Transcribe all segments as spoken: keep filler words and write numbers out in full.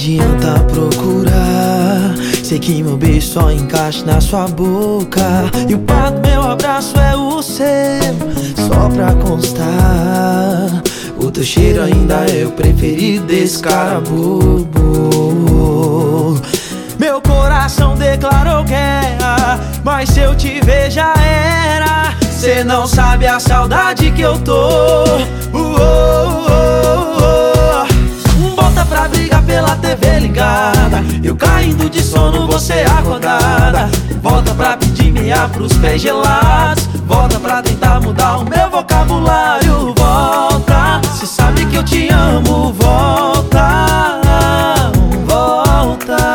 adianta procurar, sei que meu beijo só encaixa na sua boca. E o par do meu abraço é o seu, só pra constar. O teu cheiro ainda é o preferido desse cara bobo. Meu coração declarou guerra, mas se eu te ver já era. Cê não sabe a saudade que eu tô. uh, uh, uh, uh. Bota pra brigar pela T V ligada, eu caindo de sono, você acordada. Volta pra pedir meia pros pés gelados, volta pra tentar mudar o meu vocabulário. Volta, cê sabe que eu te amo. Volta, volta.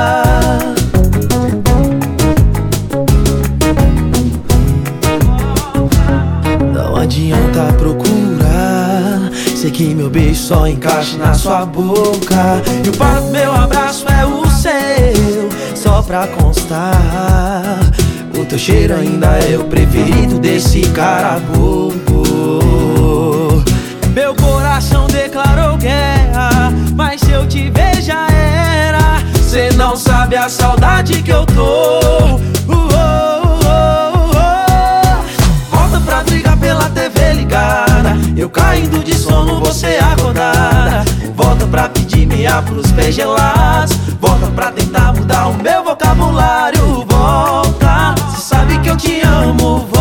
Não adianta procurar, sei que meu beijo só encaixa na sua boca. E o par do meu abraço é o seu, só pra constar. O teu cheiro ainda é o preferido desse cara bobo. Meu coração declarou guerra, mas se eu te ver já era. Cê não sabe a saudade que eu tô. uh, uh, uh, uh, uh. Volta pra brigar pela T V ligada, eu caindo de sono, você acordada. Volta pra pedir meia pros pés gelados, volta pra tentar mudar o meu vocabulário. Volta, cê sabe que eu te amo.